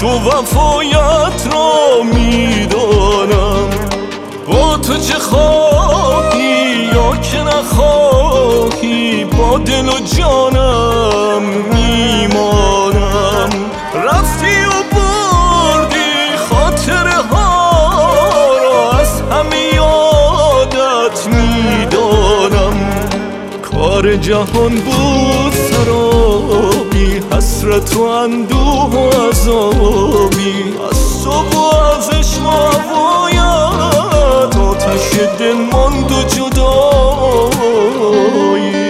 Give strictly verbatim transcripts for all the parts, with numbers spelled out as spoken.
و وفایت را میدانم. با تو چه خواهی یا که نخواهی با دل و جانم میمانم. رفتی و بردی خاطره ها را از همه یادت میدانم. کار جهان بود سرابی، حسرت و اندوه و عذابی. از صبح و از عشق و هوایت آتش دل ماند و جدایی.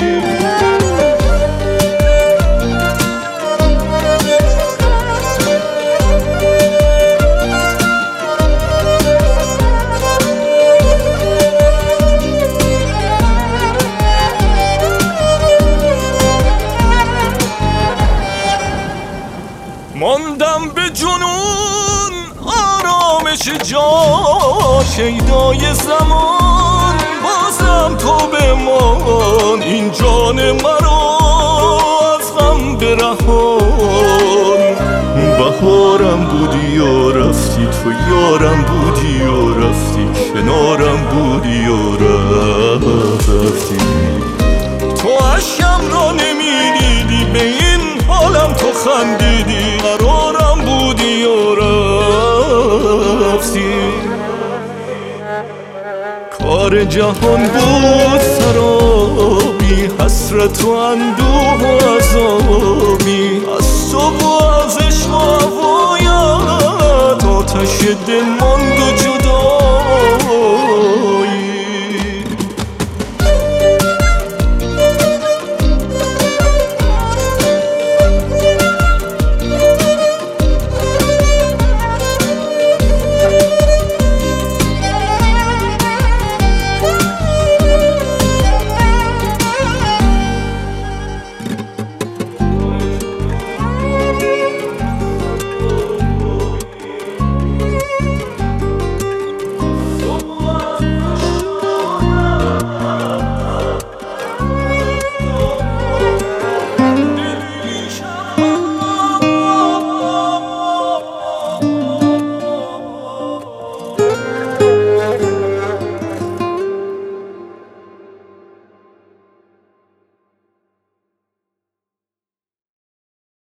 ماندم به جنون آرامش جا شیدای زمان. بازم تو بمان این جان مرا از غم برهان. بهارم بودی و رفتی تو، یارم بودی و رفتی، کنارم بودی و رفتی. تو اشکم را نمیدیدی، به این حالم تو خندیدی. قرارم بودی و رفتی. کار جهان بود سرابی، حسرت و اندوه و عذابی. از صبح و از عشق و هوایت آتش دل ماند و